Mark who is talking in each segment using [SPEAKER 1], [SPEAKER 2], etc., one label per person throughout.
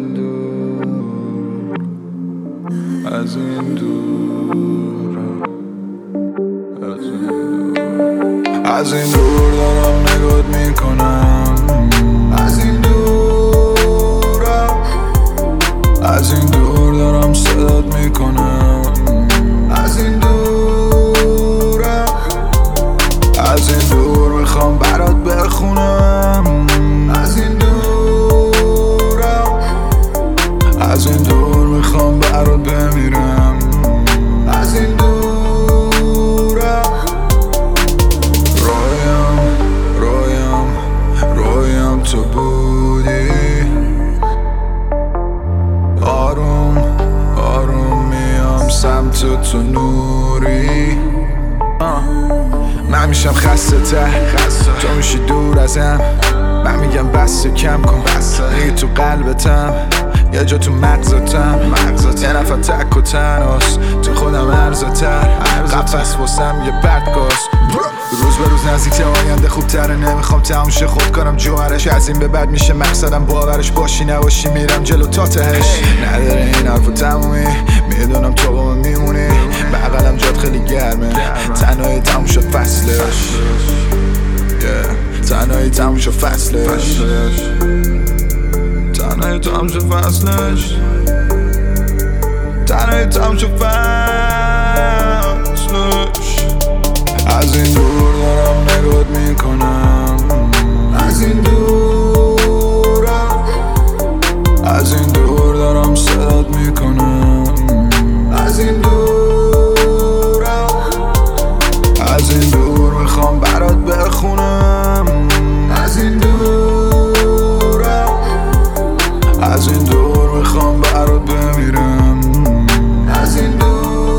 [SPEAKER 1] این دور، از این دور، از این دور دارم نگات میکنم، از این دورم، از این دور دارم صدات میکنم، از این دورم، از این دور میخوام برات بخونم، از این دورم، از این دور میخوام برات بمیرم، از این دورم. رویم تو بودی، آروم آروم میام سمت تو نوری. من میشم خسته تر، تو میشی دور ازم. من میگم بس کم کن، میگی تو قلبتم، یه جا تو مغزتم، یه نفر تک و تنهاست، تو خودم ارزتر، قفص واسم یه بدگاست. روز به روز نزدیک آینده خوبتره، نمیخوام تموم شه خود کنم جوهرش. از این به بعد میشه مقصدم باورش، باشی نباشی میرم جلو تا تهش. نداره این حرفو تمومی، میدونم تو با من میمونی، بغلم جات خیلی گرمه. تنهایی تموم شد فصلش، تنهایی تموم شد فصلش، تنهایی تموم شد فصلش، تنهایی تموم شد فصلش. از این دور دارم نگات میکنم، از این دورم، از این دور دارم صدات میکنم، از این دورم، از این دور میخوام برات بخونم، از این دورم، از این دور میخوام برات بمیرم، از این دورم.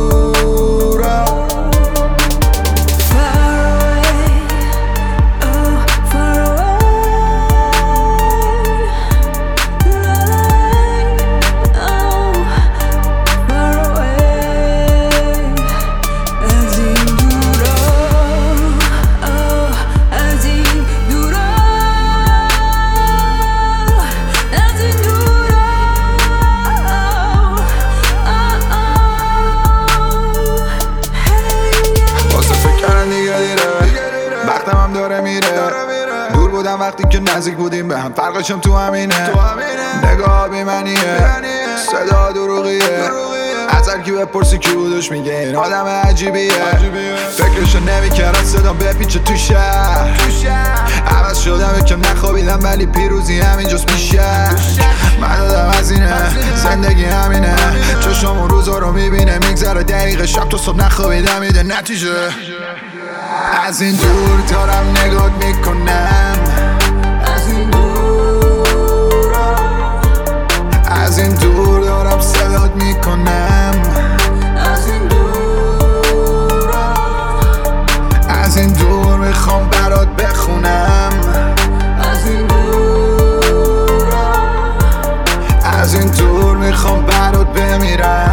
[SPEAKER 1] وقتم هم داره میره، دور بودم وقتی که نزدیک بودیم به هم، فرقشم تو همینه. نگاه بی منیه، صدا دروغیه، از هر کی بپرسی کی بودش میگه این آدم عجیبیه. فکرشو نمیکردم صدام بپیچه تو شهر، عوض شدم یکم نخوابیدم ولی پیروزی همینجاست میشه. من دادم از اینه، زندگی همینه، چشم اون روزا رو میبینه، میگذره دقیقه شب تا صبح نخوابیدم میده نتیجه. از این دور دارم نگات میکنم، از این دورم، از این دور دارم صدات میکنم، از این دورم، از این دور میخوام برات بخونم، از این دورم، از این دور میخوام برات بمیرم.